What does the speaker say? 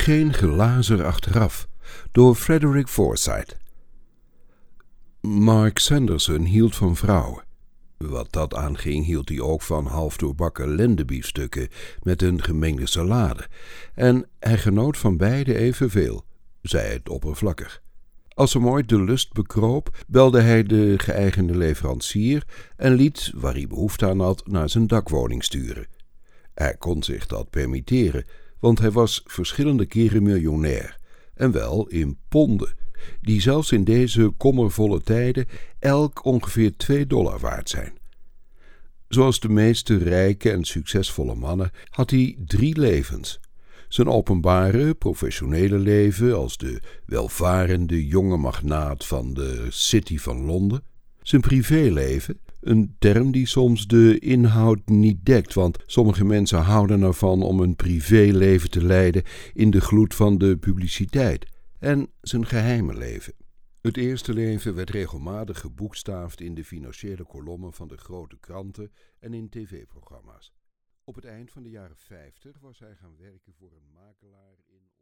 Geen glazer achteraf, door Frederick Forsyth. Mark Sanderson hield van vrouwen. Wat dat aanging hield hij ook van half doorbakken lendenbiefstukken met een gemengde salade. En hij genoot van beide evenveel, zei het oppervlakkig. Als hem ooit de lust bekroop, belde hij de geëigende leverancier en liet, waar hij behoefte aan had, naar zijn dakwoning sturen. Hij kon zich dat permitteren, want hij was verschillende keren miljonair, en wel in ponden, die zelfs in deze kommervolle tijden elk ongeveer $2 waard zijn. Zoals de meeste rijke en succesvolle mannen had hij 3 levens. Zijn openbare, professionele leven als de welvarende jonge magnaat van de City van Londen. Zijn privéleven, een term die soms de inhoud niet dekt, want sommige mensen houden ervan om een privéleven te leiden in de gloed van de publiciteit. En zijn geheime leven. Het eerste leven werd regelmatig geboekstaafd in de financiële kolommen van de grote kranten en in tv-programma's. Op het eind van de jaren 50 was hij gaan werken voor een makelaar in